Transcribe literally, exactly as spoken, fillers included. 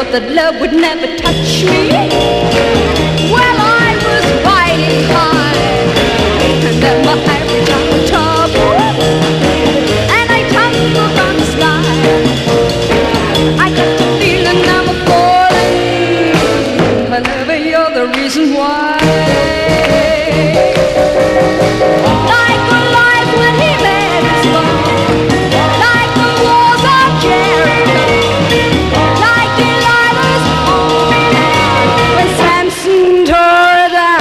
that love would never touch me. Well, I was riding high, and then my eyes got trouble, and I tumbled from the sky. I got the feeling I'm falling, whenever you're the reason why.